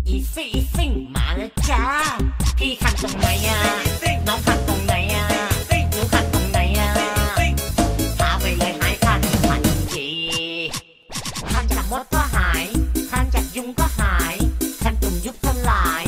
อีซี่อีซิ่งมาแล้วจ้าพี่คันตรงไหนอ่ะน้องคันตรงไหนอ่ะหนูคันตรงไหนอ่ะพาไปเลยหายคันทันทีคันจากมดก็หายคันจากยุงก็หายคันตุ่มยุบสลาย